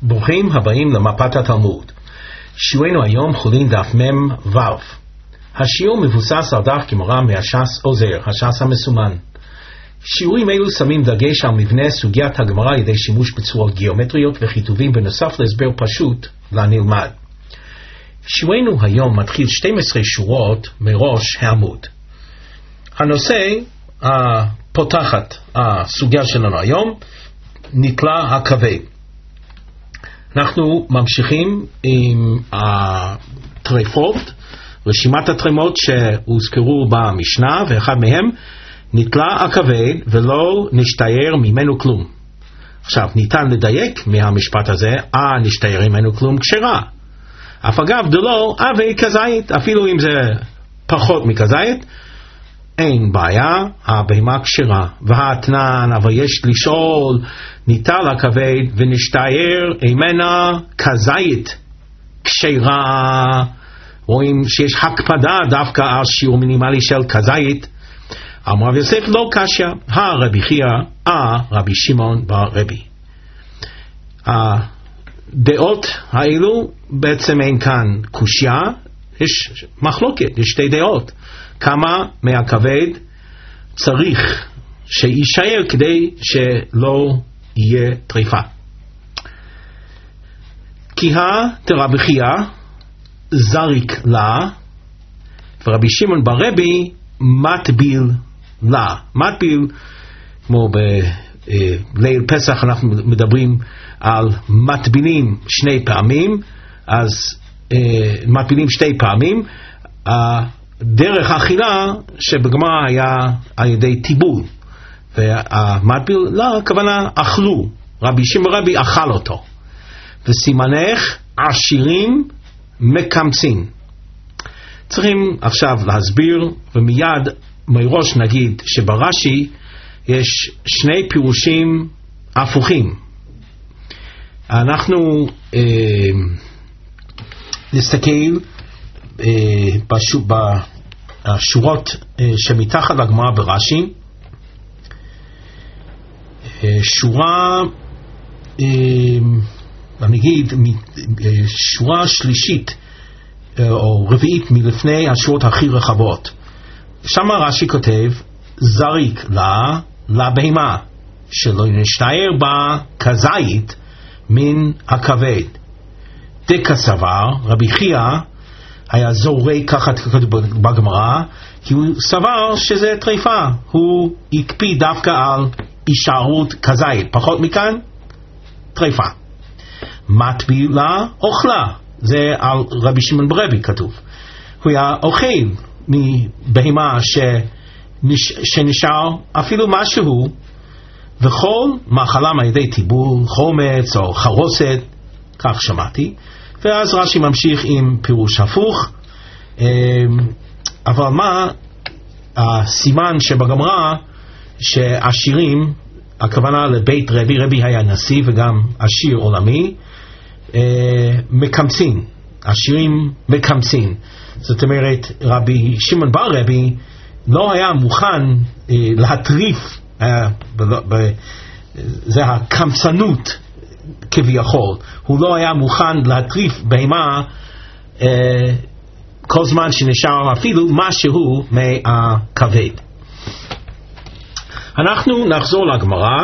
ברוכים הבאים למפת התלמוד. שיעורנו היום חולין דף מם ו'. השיעור מבוסס על דף גמרא מהש"ס עוזר, הש"ס המסומן. שיעורים אלו שמים דגש על מבנה סוגיית הגמרא על ידי שימוש בצורות גיאומטריות וכיתובים בנוסף להסבר פשוט לנלמד. שיעורנו היום מתחיל 12 שורות מראש העמוד. הנושא הפותחת הסוגיה שלנו היום נטלה הכבד. אנחנו ממשיכים עם הטרפות, רשימת הטרמות שהוזכרו במשנה, ואחד מהם נטלה הכבד ולא נשתער ממנו כלום. עכשיו ניתן לדייק מהמשפט הזה, נשתער ממנו כלום כשרה. אף אגב דלא אבי כזית, אפילו אם זה פחות מכזית, אין בעיה, הבהמה כשרה. והאתנן, אבל יש לשאול, ניטל הכבד ונשתער ממנה כזית כשרה. רואים שיש הקפדה דווקא על שיעור מינימלי של כזית. אמר רב יוסף לא קשיא, רבי חייא, רבי שמעון בר רבי. הדעות האלו בעצם אין כאן קושיה, יש מחלוקת, יש שתי דעות. כמה מהכבד צריך שישאר כדי שלא יהיה טריפה. כי דרבי חייא זריק לה, ורבי שמעון בר רבי מטביל לה. מטביל, כמו בליל פסח אנחנו מדברים על מטבילים שני פעמים, אז מטבילים שתי פעמים. דרך האכילה שבגמרא היה על ידי טיבול, והמטביל לה הכוונה אכלו, רבי שמעון בר רבי אכל אותו. וסימנך עשירים מקמצין. צריכים עכשיו להסביר, ומיד מראש נגיד שברש"י יש שני פירושים הפוכים. אנחנו נסתכל בשורות שמתחת לגמרא ברש"י. שורה נגיד שורה שלישית או רביעית מלפני השורות הכי רחבות. שם רש"י כותב זריק לה לבהמה שלא נשתער בה כזית מן הכבד. דקה סבר, רבי חייא היה זורק ככה בגמרא, כי הוא סבר שזה טריפה. הוא הקפיד דווקא על הישארות כזית, פחות מכאן טריפה. מטביל לה אוכלה, זה על רבי שמעון בר רבי כתוב. הוא היה אוכל מבהמה שנשאר אפילו משהו, וכל מאכלם על ידי טיבול, חומץ או חרוסת, כך שמעתי. ואז רש"י ממשיך עם פירוש הפוך. אבל מה הסימן שבגמרא שעשירים, הכוונה לבית רבי, רבי היה נשיא וגם עשיר עולמי, מקמצין, עשירים מקמצין. זאת אומרת, רבי שמעון בר רבי לא היה מוכן להטריף, זה הקמצנות כביכול, הוא לא היה מוכן להטריף בהמה כל זמן שנשאר אפילו משהו מהכבד. אנחנו נחזור לגמרא.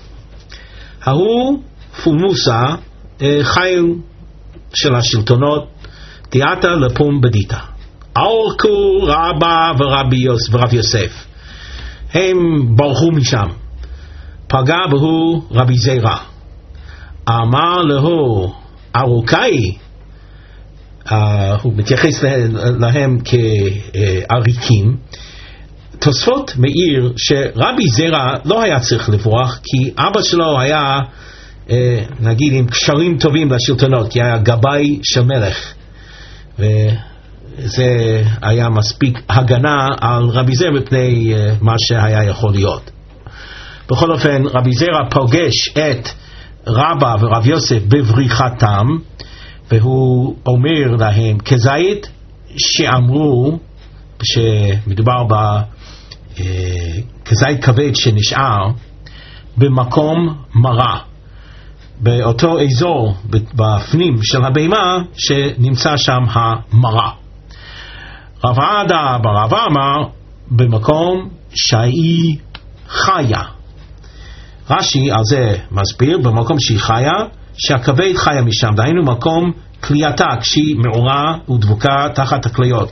ההוא פולמוסה, חיל של השלטונות, תיאטה לפום בדיטה. אורקו רבא ורב יוסף, הם ברחו משם. פגע בהו רבי זירא, אמר לו ארוכאי, הוא מתייחס להם כעריקים. תוספות מאיר שרבי זירא לא היה צריך לברוח, כי אבא שלו היה נגיד עם קשרים טובים לשלטונות, כי היה גבאי של מלך, וזה היה מספיק הגנה על רבי זירא מפני מה שהיה יכול להיות. בכל אופן רבי זירא פוגש את רבא ורב יוסף בבריחתם, והוא אומר להם כזית שאמרו שמדובר כזית כבד שנשאר במקום מרה. באותו אזור בפנים של הבהמה שנמצא שם המרה. רב עדה בר אבא אמר במקום שהיא חיה. רש"י על זה מסביר במקום שהיא חיה, שהכבד חיה משם, דהיינו מקום כלייתה כשהיא מעורה ודבוקה תחת הכליות.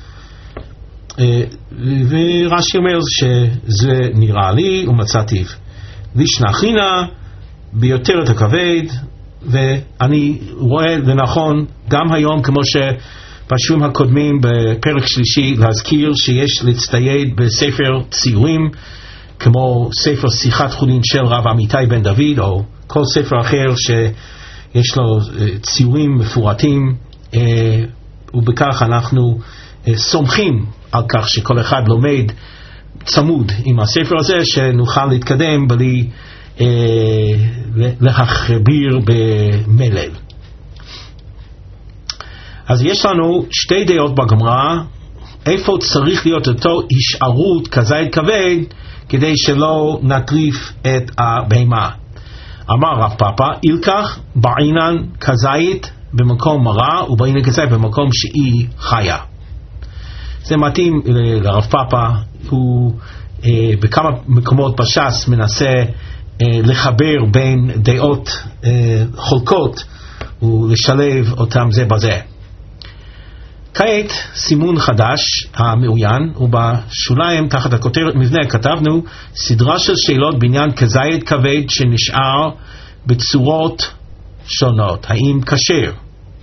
ורש"י אומר שזה נראה לי ומצאתיו לשנחינה ביותר את הכבד, ואני רואה לנכון גם היום כמו שבשיעורים הקודמים בפרק שלישי להזכיר שיש להצטייד בספר ציורים כמו ספר שיחת חולין של רב עמיתי בן דוד או כל ספר אחר שיש לו ציורים מפורטים, ובכך אנחנו סומכים על כך שכל אחד לומד צמוד עם הספר הזה, שנוכל להתקדם בלי להכביר במלל. אז יש לנו שתי דעות בגמרא איפה צריך להיות אותו הישארות כזית כבד כדי שלא נטריף את הבהמה. אמר רב פאפא, אילקח בעינן כזית במקום מרה ובעינן כזית במקום שהיא חיה. זה מתאים לרב פאפא, הוא בכמה מקומות בש"ס מנסה לחבר בין דעות חולקות ולשלב אותם זה בזה. כעת סימון חדש המעוין, ובשוליים תחת הכותרת מבנה כתבנו סדרה של שאלות בעניין כזית כבד שנשאר בצורות שונות, האם כשר?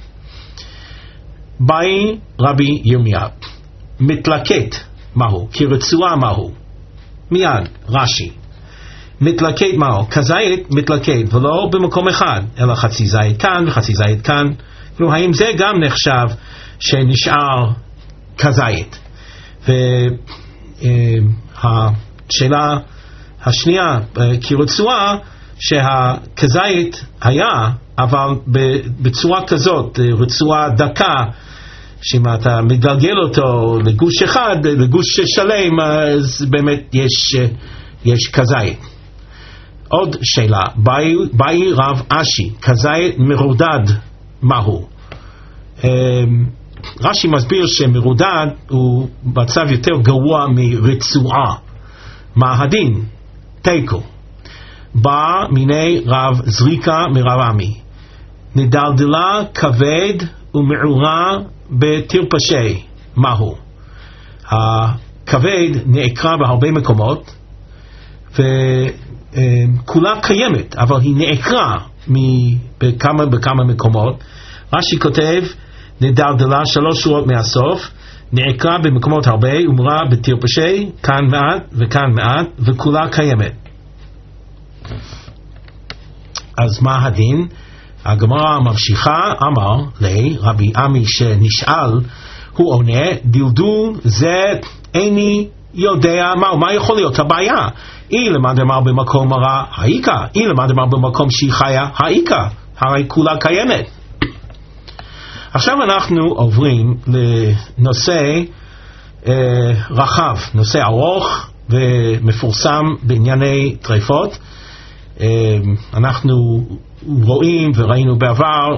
באי רבי ירמיה, מתלקט מהו? כרצועה מהו? מיד רש"י, מתלקט מהו? כזית מתלקט ולא במקום אחד, אלא חצי זית כאן וחצי זית כאן. כלומר, האם זה גם נחשב שנשאר כזית? והשאלה השנייה, כרצועה, שהכזית היה, אבל בצורה כזאת, רצועה דקה, שאם אתה מגלגל אותו לגוש אחד, לגוש שלם, אז באמת יש כזית. עוד שאלה, באי רב אשי, כזית מרודד מהו? רש"י מסביר שמרודד הוא מצב יותר גרוע מרצועה. מה הדין? תיקו. בא מיני רב זריקה מרב עמי, נדלדלה כבד ומעורה בתרפשי מהו? הכבד נעקרה בהרבה מקומות וכולה קיימת, אבל היא נעקרה בכמה מקומות. רש"י כותב נדלדלה 3 שורות מהסוף, נעקרה במקומות הרבה ומעורה בתרפשי, כאן מעט וכאן מעט, וכולה קיימת. אז מה הדין? הגמרא ממשיכה, אמר לי רבי עמי שנשאל, הוא עונה, דלדול זה איני יודע מה יכול להיות הבעיה. אי למד אמר במקום מרה, האיקה. אי למד אמר במקום שהיא חיה, האיקה. הרי כולה קיימת. עכשיו אנחנו עוברים לנושא רחב, נושא ארוך ומפורסם בענייני טרפות. אנחנו רואים וראינו בעבר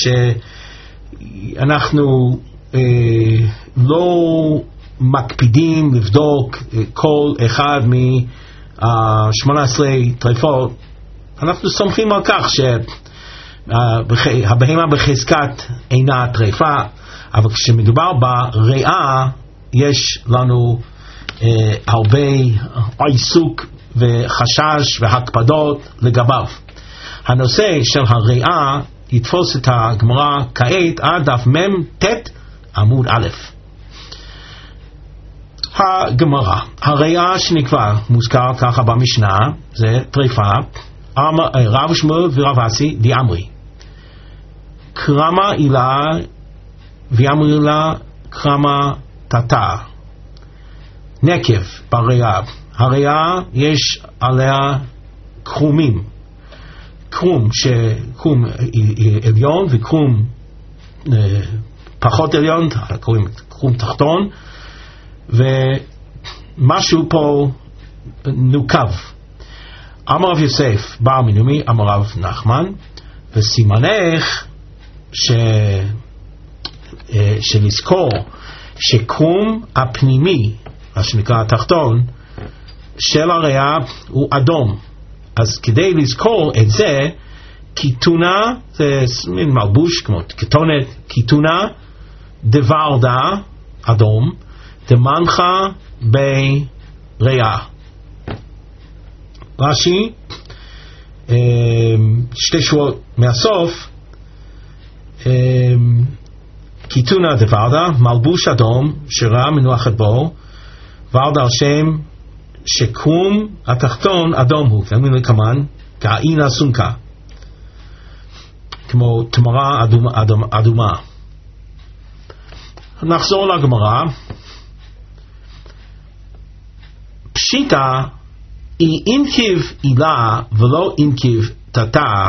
שאנחנו לא מקפידים לבדוק כל אחד מ-18 טרפות. אנחנו סומכים על כך שהבהמה בחזקת אינה טרפה, אבל כשמדובר בריאה יש לנו הרבה עיסוק וחשש והקפדות לגביו. הנושא של הריאה יתפוס את הגמרא כעת עד דף מ"ט עמוד א'. הגמרא, הריאה שנקבע מוזכר ככה במשנה זה טרפה. רב שמואל ורב אסי דיאמרי קרמה אילה ויאמרי לה קרמה תתה נקב בריאה. הריאה יש עליה קרומים, קרום עליון וקרום פחות עליון, קוראים קרום תחתון, ומשהו פה נוקב. אמר רב יוסף בר מינומי, אמר רב נחמן, וסימנך שלזכור שקום הפנימי, מה שנקרא התחתון, של הריאה הוא אדום. אז כדי לזכור את זה, קיתונה, זה מין מלבוש כמו כתונת, קיתונה דוורדה, אדום, דמנחה בריאה. רש"י, שתי שורות מהסוף, קיתונה דוורדה, מלבוש אדום, שראה מנוחת בו, ורדה על שם שקום התחתון אדום הוא, ואומרים לכמן, כעינה סונקה, כמו תמרה אדומה. נחזור לגמרא. פשיטה היא אינקיב עילה ולא אינקיב תתה.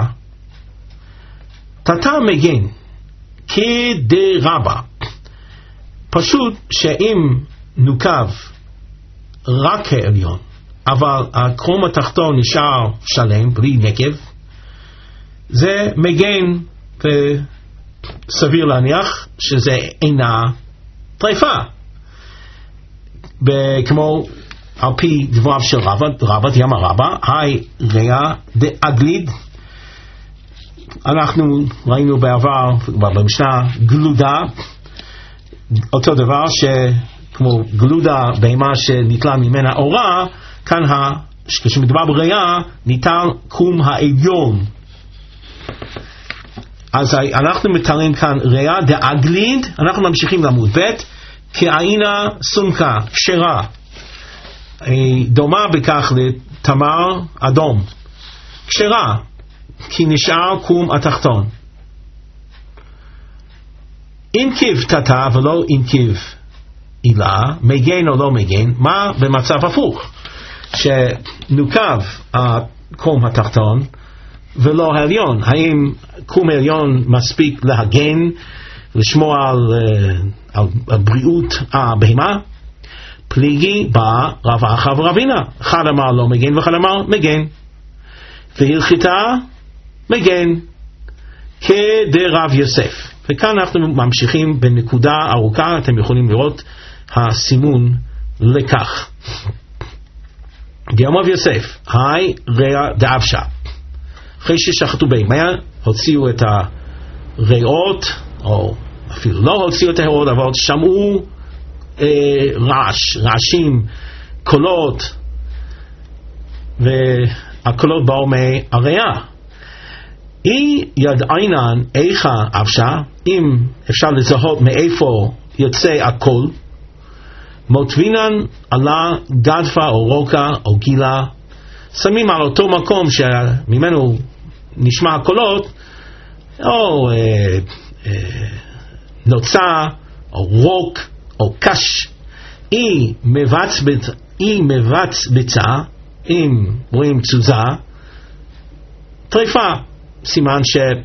תתה מגן כדרבה, פשוט שאם נוקב רק העליון אבל הקרום התחתון נשאר שלם בלי נקב, זה מגן, וסביר להניח שזה אינה טרפה, כמו על פי דבריו של רבא דיאמר רבא, היי ריאה דאגליד. אנחנו ראינו בעבר במשנה גלודה, אותו דבר שכמו גלודה בהמה שניטלה ממנה אורה, כאן כשמדובר בריאה ניטל קום העליון. אז אנחנו מתארים כאן ריאה דאגליד. אנחנו ממשיכים לעמוד ב', כעינה סונקה, כשרה, דומה בכך לתמר אדום, כשרה כי נשאר קום התחתון. אינקיב תתה ולא אינקיב עילה, מגן או לא מגן. מה במצב הפוך, שנוקב הקום התחתון ולא העליון? האם קום העליון מספיק להגן, לשמוע על בריאות הבהמה? פליגי בא רב אחא ורבינה, אחד אמר לא מגן ואחד אמר מגן, והלכתה מגן כדרב יוסף. וכאן אנחנו ממשיכים בנקודה ארוכה, אתם יכולים לראות הסימון לכך. גאמר יוסף, היי ריאה דאבשה. אחרי ששחטו בהמה, הוציאו את הריאות, או אפילו לא הוציאו את הריאות, אבל שמעו רעשים, קולות, והקולות באו מהריאה. אי ידעינן איכה אבשה, אם אפשר לזהות מאיפה יוצא הקול, מוטבינן עלה גדפה או רוקה או גילה, שמים על אותו מקום שממנו נשמע הקולות, או נוצה או רוק או קש. אי מבצבצה, אם רואים תזוזה, טריפה, סימן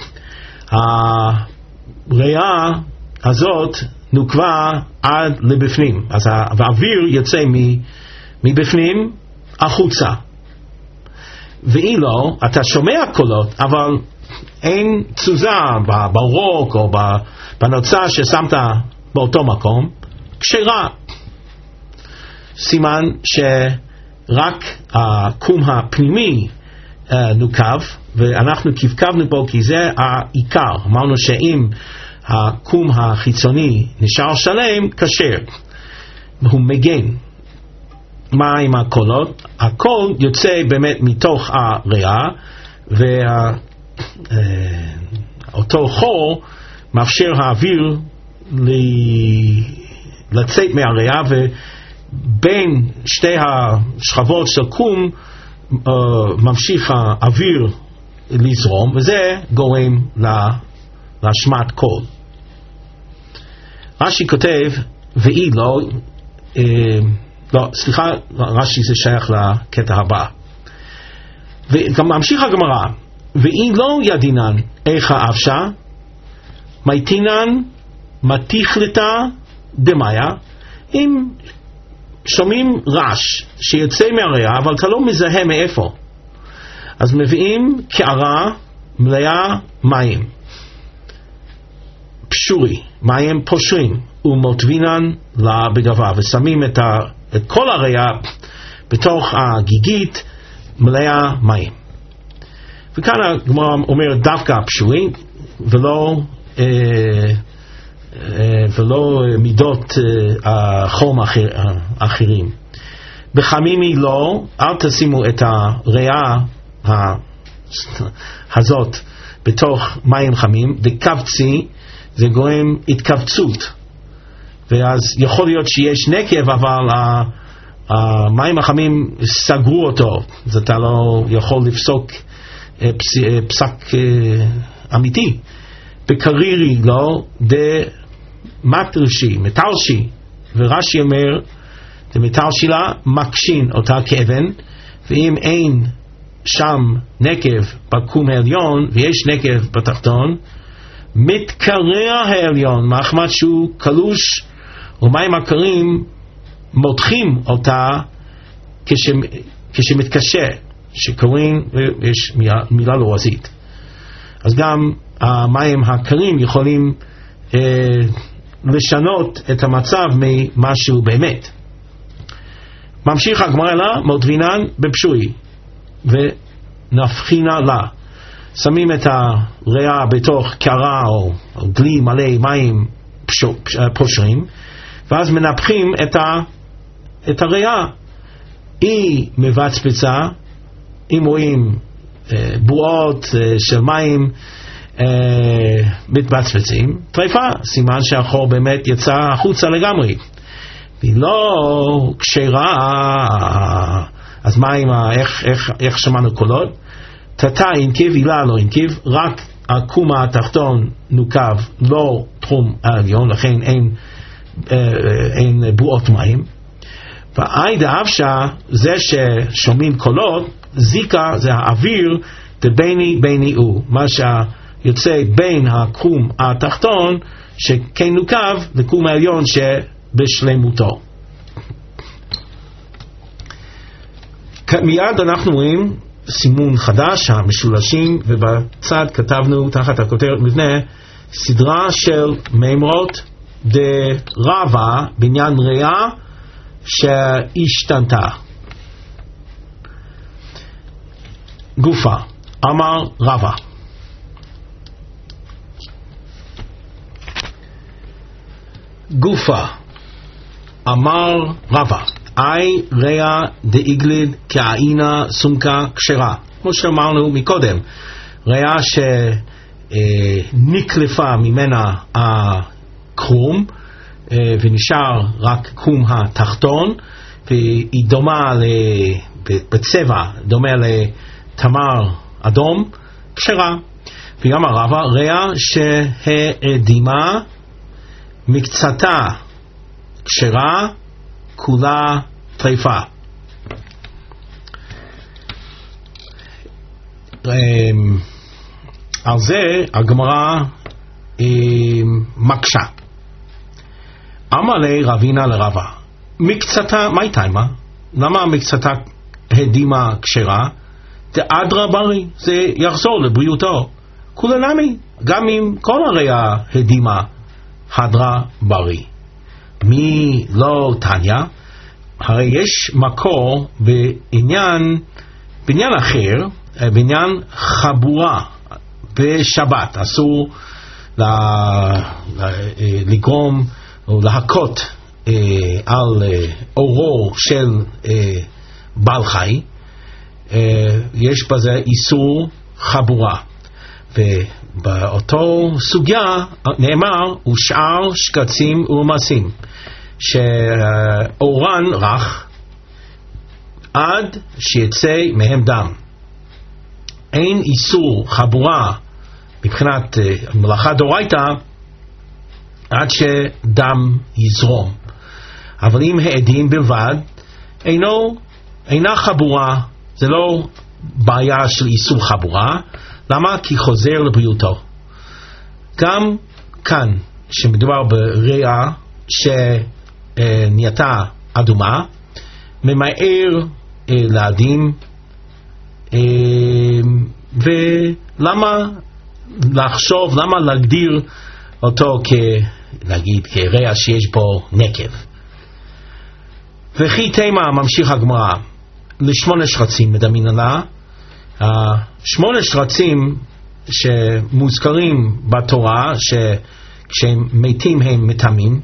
שהריאה הזאת נוקבה עד לבפנים, אז האוויר יוצא מבפנים החוצה. ואי לא, אתה שומע קולות אבל אין תזוזה ברוק או בנוצה ששמת באותו מקום, כשרה, סימן שרק הקום הפנימי נוקב, ואנחנו קבקבנו פה כי זה העיקר. אמרנו שאם הקום החיצוני נשאר שלם, כשר, הוא מגן. מה עם הקולות? הקול יוצא באמת מתוך הריאה, ואותו חור מאפשר האוויר לצאת מהריאה, ובין שתי השכבות של קום ממשיך האוויר לזרום, וזה גורם להשמעת קול. רש"י כותב, ואי לא, סליחה, רש"י זה שייך לקטע הבא. וגם ממשיך הגמרא, ואי לא ידינן איכה אבשה, מייטינן מתיכלתה דמיה. אם שומעים רעש שיוצא מהריאה אבל אתה לא מזהה מאיפה, אז מביאים קערה מלאה מים, פשורי, מים פושרים, ומוטבינן לה בגבה, ושמים את כל הריאה בתוך הגיגית מלאה מים. וכאן הגמרא אומר דווקא פשורי, ולא מידות החום האחרים. בחמימי לא, אל תשימו את הריאה הזאת בתוך מים חמים, דקבצי, זה גורם התכווצות, ואז יכול להיות שיש נקב, אבל המים החמים סגרו אותו, אז אתה לא יכול לפסוק פסק אמיתי. בקרירי לא, דמטרשי, מטרשי, ורש"י אומר, דמטרשי לה מקשין אותה כאבן, ואם אין שם נקב בקום העליון, ויש נקב בתחתון, מתקרע העליון, מחמת שהוא קלוש, ומים הקרים מותחים אותה כשמתקשה, שקוראים, יש מילה לועזית. אז גם המים הקרים יכולים לשנות את המצב ממשהו באמת. ממשיך הגמרא לה, מוטבינן בפשוי, ונפחינה לה. שמים את הריאה בתוך קערה או גלי מלא מים פושרים, ואז מנפחים את הריאה. היא מבצבצה, אם רואים בועות של מים מתבצבצים, טריפה, סימן שהחור באמת יצא החוצה לגמרי. והיא לא כשרה, אז מים, איך שמענו קולות? תתה אינקיב, הילה לא אינקיב, רק הקום התחתון נוקב, לא תחום העליון, לכן אין בועות מים. והאי דאבשה, זה ששומעים קולות, זיקה זה האוויר, דביני הוא, מה שיוצא בין הקום התחתון, שכן נוקב, לקום העליון שבשלמותו. מיד אנחנו רואים סימון חדש, המשולשים, ובצד כתבנו תחת הכותרת מבנה, סדרה של מימרות דרבה בעניין ריאה שהשתנתה. גופה, אמר רבה. גופה, אמר רבה. אי ריאה דאיגליד כעינה סומקה כשרה. כמו שאמרנו מקודם, ריאה שנקלפה ממנה הקרום, ונשאר רק קום התחתון, והיא דומה בצבע, דומה לתמר אדום, כשרה. וגם הרבה, ריאה שהאדימה מקצתה כשרה, כולה טריפה. על זה הגמרא מקשה. אמר לי רבינה לרבה, מקצתה, מה הייתה? למה מקצתה הדימה כשרה? תאדרה ברי, זה יחזור לבריאותו. כולה נמי, גם אם כל הריאה הדימה הדרה ברי. מי לא תניה? הרי יש מקור בעניין אחר, בעניין חבורה בשבת. אסור לגרום או להכות על אורו של בעל חי. יש בזה איסור חבורה. ובאותו סוגיה נאמר, ושאר שקצים ורמסים, שאורן רך עד שיצא מהם דם. אין איסור חבורה מבחינת מלאכה דורייתא עד שדם יזרום. אבל אם העדים בלבד, אינה חבורה, זה לא בעיה של איסור חבורה. למה? כי חוזר לבריאותו. גם כאן, שמדובר בריאה שנהייתה אדומה, ממהר להדים, ולמה לחשוב, למה להגדיר אותו נגיד כרע שיש בו נקב? וכי תימה, ממשיך הגמרא, ל8 שרצים מדמין עלה. 8 שרצים שמוזכרים בתורה, שכשהם מתים הם מטמאים.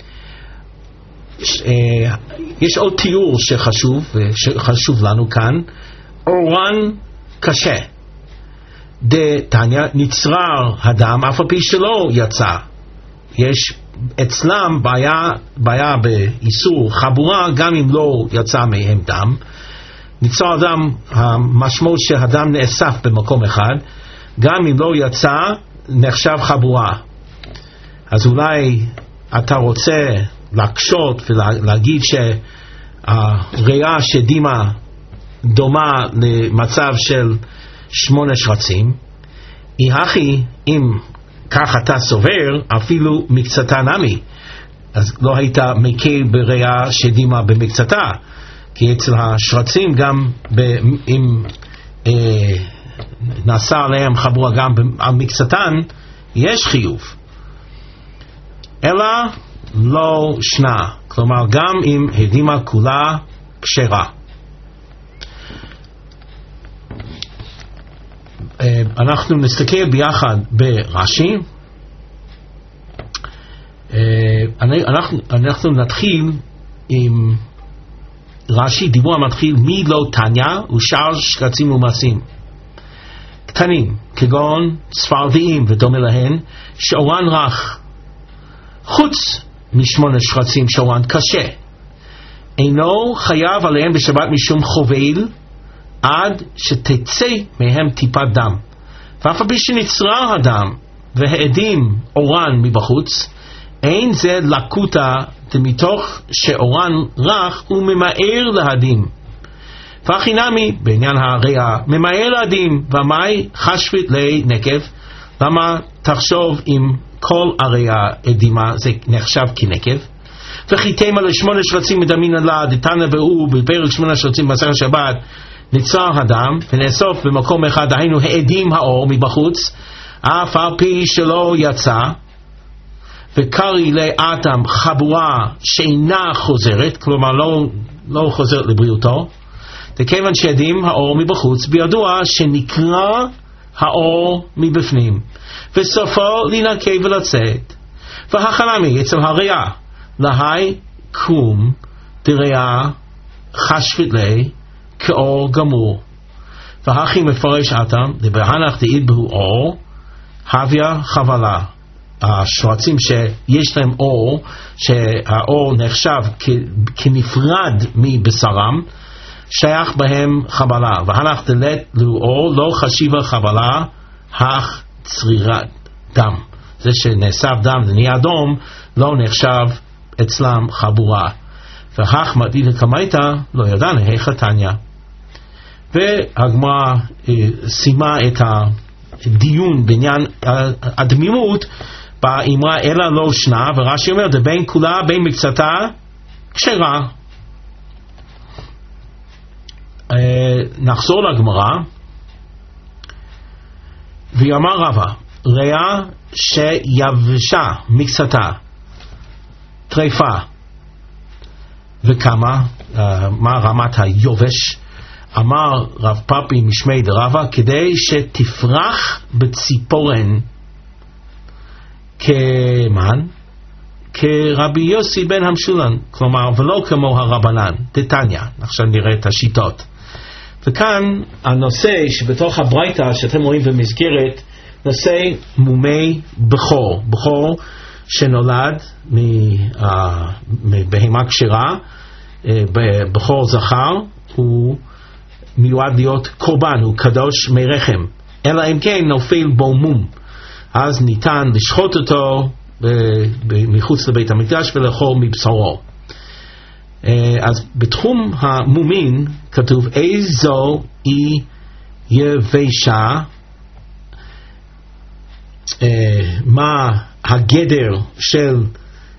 יש עוד תיאור שחשוב לנו כאן, אורן קשה. דתניא, נצרר הדם אף על פי שלא יצא. יש אצלם בעיה באיסור חבורה גם אם לא יצא מהם דם. נצרר הדם, המשמעות שהדם נאסף במקום אחד, גם אם לא יצא נחשב חבורה. אז אולי אתה רוצה להקשות ולהגיד שהראייה שדימה דומה למצב של 8 שרצים, היא הכי, אם כך אתה סובר, אפילו מקצתה נמי, אז לא היית מקל בראייה שדימה במקצתה, כי אצל השרצים גם אם נעשה עליהם חבורה גם במקצתן יש חיוב, אלא לא שנה, כלומר גם אם הדימה כולה כשרה. אנחנו נסתכל ביחד ברש"י. אנחנו נתחיל עם רש"י, דיבור המתחיל מי לא תניא ושאר שרצים ומעשים קטנים כגון ספרדיים ודומה להן שאורן רך, חוץ מ8 שרצים שאורן קשה, אינו חייב עליהם בשבת משום חובל עד שתצא מהם טיפת דם. ואף על פי שנצרר הדם והעדים אורן מבחוץ, אין זה לקוטה מתוך שאורן רך הוא ממהר להדים. והכי נמי בעניין הריאה ממהר להדים, ומאי חשבית לנקב, למה תחשוב אם כל הריאה אדימה זה נחשב כנקב? וכי תימה ל8 שרצים מדמין עלה דתניא והוא בפרק 8 שרצים במסכת שבת, נצרר הדם ונאסוף במקום אחד, היינו העדים האור מבחוץ אף על פי שלא יצא, וקרי לאדם חבורה שאינה חוזרת, כלומר לא חוזרת לבריאותו, וכיוון שעדים האור מבחוץ בידוע שנקרא האור מבפנים וסופו לנקה ולצאת. והחנמי אצל הריאה להי קום דריאה חשבית לי כאור גמור. והכי מפרש אתם דבהנך דעיד בהו אור הביה חבלה. השרצים שיש להם אור, שהאור נחשב כנפרד מבשרם, שייך בהם חבלה. והנך דלת לו אור לא חשיבה חבלה, אך צרירת דם. זה שנאסף דם ונהיה אדום לא נחשב אצלם חבורה. והך מדיד לקמייתא לא ידענה היכא תניא. והגמרא סיימה את הדיון בעניין הדמימות באמרה אלא לא שנה, ורש"י אומר דבין כולה בין מקצתה כשרה. נחזור לגמרא. ויאמר רבא ריאה שיבשה מקצתה טרפה, וכמה מה רמת היובש? אמר רב פאפי משמי דרבא כדי שתפרח בציפורן כמן כרבי יוסי בן המשולן, כלומר ולא כמו הרבנן דתניא. עכשיו נראה את השיטות. וכאן הנושא שבתוך הברייתא שאתם רואים במסגרת נושא מומי בכור, בכור שנולד מבהמה כשרה, בכור זכר, הוא מיועד להיות קורבן, הוא קדוש מרחם, אלא אם כן נופל בו מום, אז ניתן לשחוט אותו מחוץ לבית המקדש ולאכול מבשרו. אז בתחום המומין כתוב איזו היא יבשה, מה הגדר של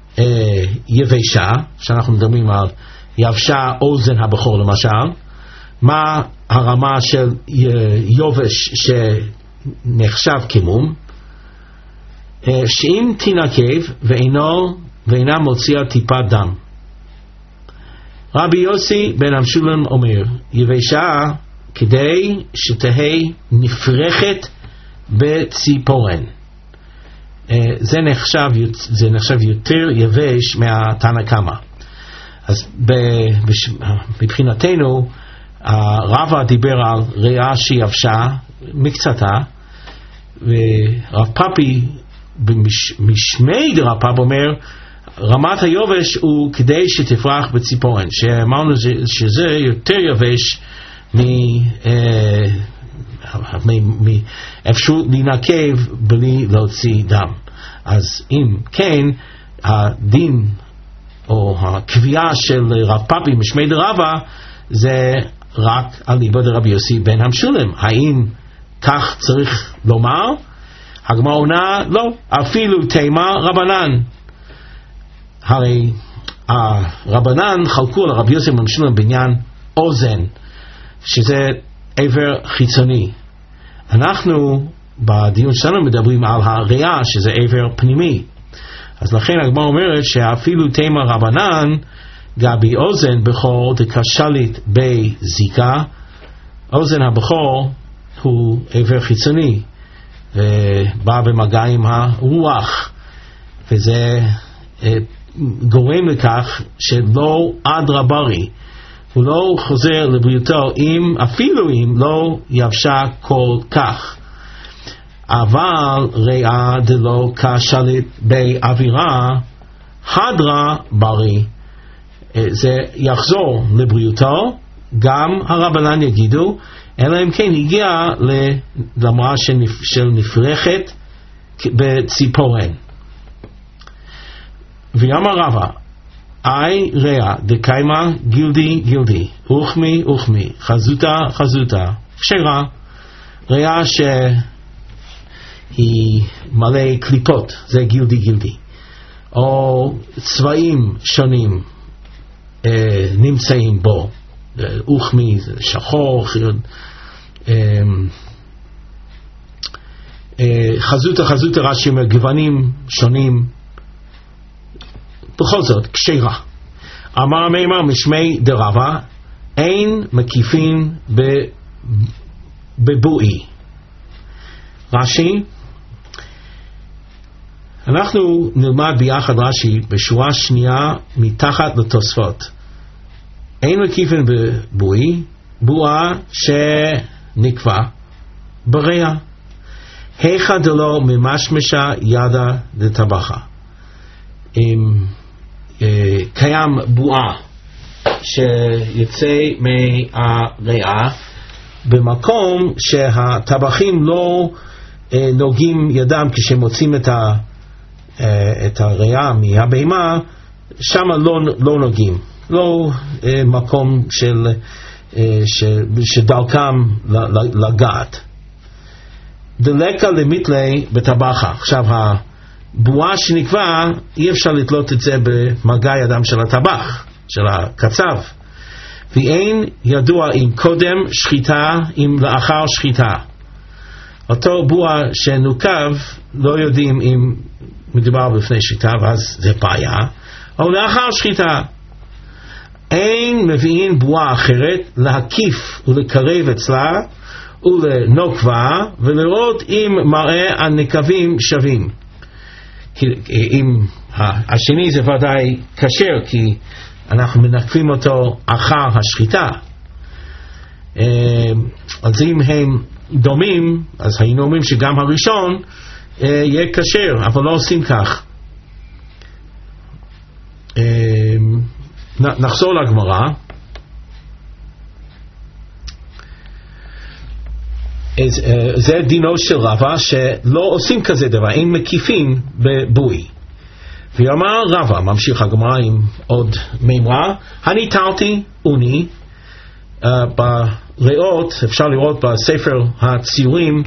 יבשה, שאנחנו מדברים על יבשה אוזן הבכור למשל, מה הרמה של יובש שנחשב כמום? שאם תנקב ואינה מוציאה טיפת דם. רבי יוסי בן המשולם אומר, יבשה כדי שתהי נפרחת בציפורן. זה נחשב יותר יבש מהתנא קמא. אז מבחינתנו רבא דיבר על ריאה שיבשה מקצתה, ורב פאפי משמי דרב פאפ אומר רמת היובש הוא כדי שתפרח בציפורן, שאמרנו שזה יותר יבש מאפשרות לנקב בלי להוציא דם. אז אם כן, הדין או הקביעה של רב פאפי משמי דרבא זה רק על ליבו דרבי יוסי בן המשולם. האם כך צריך לומר? הגמרא עונה לא, אפילו תימה רבנן. הרי הרבנן חלקו על רבי יוסי בן המשולם בעניין אוזן, שזה עבר חיצוני. אנחנו בדיון שלנו מדברים על הריאה, שזה עבר פנימי. אז לכן הגמרא אומרת שאפילו תימה רבנן גבי אוזן בכור דקשליט בזיקה. אוזן הבכור הוא עבר חיצוני ובא במגע עם הרוח, וזה גורם לכך שלא אדרברי, הוא לא חוזר לבריאותו אפילו אם לא יבשה כל כך. אבל ריאה דלא כשליט באווירה הדרה בריא, זה יחזור לבריאותו, גם הרבנן יגידו, אלא אם כן הגיע למראה של נפרחת בציפורן. ויאמר רבא, אי ריאה דקיימה גילדי גילדי, אוכמי אוכמי, חזותה חזותה, כשרה. ריאה שהיא מלא קליפות, זה גילדי גילדי, או צבעים שונים נמצאים בו, אוכמי זה שחור, חזותה חזותה רש"י אומר גוונים שונים, בכל זאת כשרה. אמר המימר משמי דרבא, אין מקיפין בבואי. רש"י, אנחנו נלמד ביחד רש"י בשורה שנייה מתחת לתוספות. אין מקיפין בבואי, בואה שנקבע בריאה. היכא דלא ממשמשה ידה דטבחה. קיים בואה שיוצא מהריאה במקום שהטבחים לא נוגעים ידם כשמוצאים את הריאה מהבהמה, שם לא נוגעים, לא מקום שדרכם לגעת. דלקה למיתלי בטבחה. עכשיו הבועה שנקבע אי אפשר לתלות את זה במגע ידם של הטבח, של הקצב, ואין ידוע אם קודם שחיטה אם לאחר שחיטה. אותו בועה שנוקב לא יודעים אם מדובר בפני שחיטה ואז זה בעיה, או לאחר שחיטה. אין מביאים בועה אחרת להקיף ולקרב אצלה ולנוקבה ולראות אם מראה הנקבים שווים. אם השני זה ודאי כשר, כי אנחנו מנקבים אותו אחר השחיטה. אז אם הם דומים, אז היינו אומרים שגם הראשון יהיה כשר, אבל לא עושים כך. נחזור לגמרא. זה דינו של רבא שלא עושים כזה דבר, אין מקיפים בבואי. ויאמר רבא, ממשיך הגמרא עם עוד מימרה, הניתרתי אוני. בריאות אפשר לראות בספר הציורים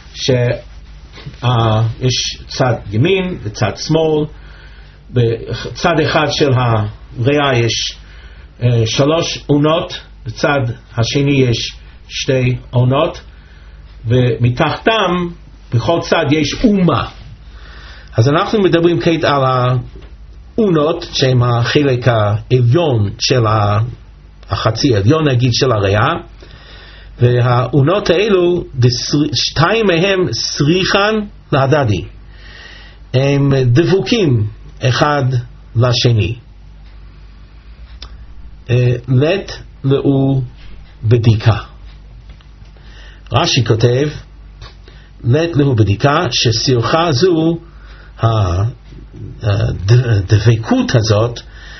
שיש צד ימין וצד שמאל. בצד אחד של הריאה יש 3 אונות בצד השני יש שתי עונות, ומתחתם בכל צד יש אומה. אז אנחנו מדברים כעת על האונות שהם החלק העליון של החצי העליון נגיד של הריאה, והאונות האלו שתיים מהם סריחן להדדי, הם דבוקים אחד לשני. לת לאו בדיקה. רש"י כותב לת לאו בדיקה שסרחה זו הדבקות הזאת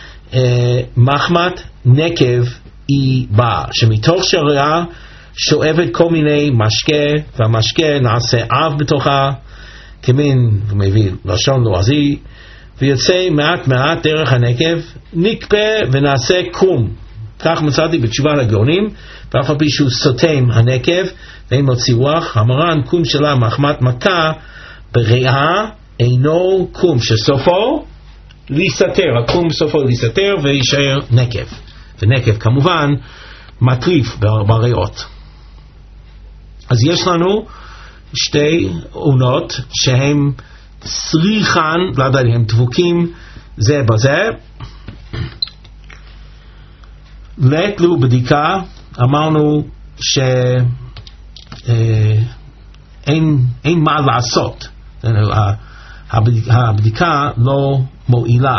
מחמת נקב היא באה, שמתוך שהריאה שואבת כל מיני משקה, והמשקה נעשה אב בתוכה כמין, ומביא לשון לועזי, ויוצא מעט מעט דרך הנקב, נקפה ונעשה קום. כך מצאתי בתשובה לגאונים, ואף על פי שהוא סותם הנקב ואין מוציא רוח, המרן קום שלה מחמת מכה בריאה אינו קום שסופו להיסתר, הקום סופו להיסתר וישאר נקב, ונקב כמובן מטריף בריאות. אז יש לנו שתי עונות שהם סריחן, לא יודע, הם דבוקים זה בזה. לת לאו בדיקה, אמרנו אין מה לעשות, הבדיקה לא מועילה,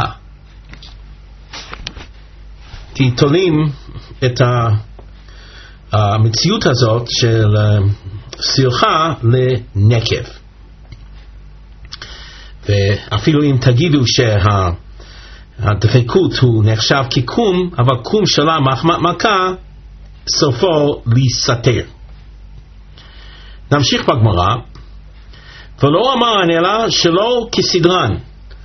כי תולים את המציאות הזאת של סרחה לנקב. ואפילו אם תגידו שהדבקות הוא נחשב כקום, אבל קום שלה מחמת מכה סופו להיסתר. נמשיך בגמרא. ולא אמר הנאלה שלא כסדרן.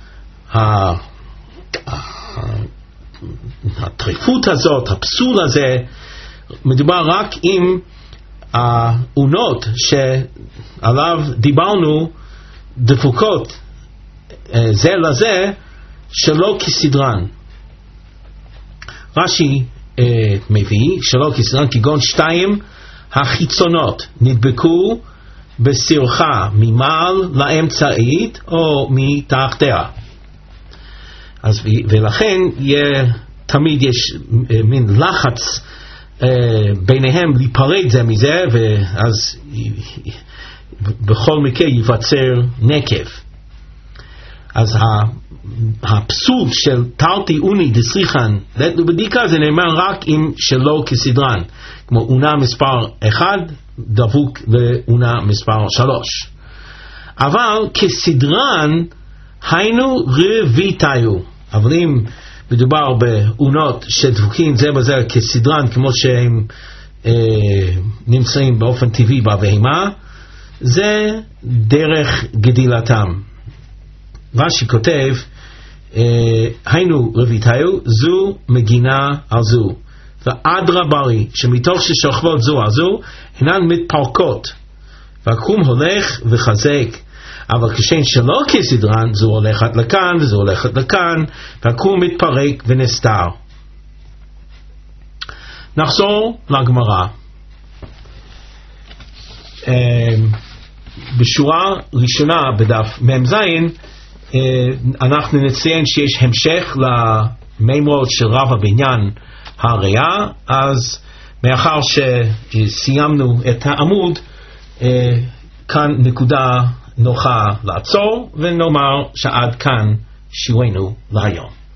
הטריפות הזאת, הפסול הזה, מדובר רק עם העונות שעליו דיברנו דפוקות זה לזה שלא כסדרן. רש"י מביא שלא כסדרן כגון שתיים החיצונות נדבקו בסרחה ממעל לאמצעית או מתחתיה. אז ולכן תמיד יש מין לחץ ביניהם להיפרד זה מזה, ואז בכל מקרה ייווצר נקב. אז הפסול של תרתי אוני דסריחן לת לאו בדיקה זה נאמר רק אם שלא כסדרן, כמו אונה מספר 1 דבוק לאונה מספר 3. אבל כסדרן היינו רביתיו, אבל אם מדובר באונות שדבוקים זה בזה כסדרן כמו שהם נמצאים באופן טבעי בהבהמה, זה דרך גדילתם. רש"י כותב היינו רביתיו זו מגינה על זו, ואדרברי שמתוך ששוכבות זו על זו הינן מתפרקות, והקום הולך וחזק. אבל כשאין שלא כסדרן זו הולכת לכאן וזו הולכת לכאן, והקום מתפרק ונסתר. נחזור לגמרא. בשורה ראשונה בדף מ"ז אנחנו נציין שיש המשך למימרות של רבא בעניין הריאה. אז מאחר שסיימנו את העמוד, כאן נקודה נוחה לעצור ונאמר שעד כאן שיעורנו להיום.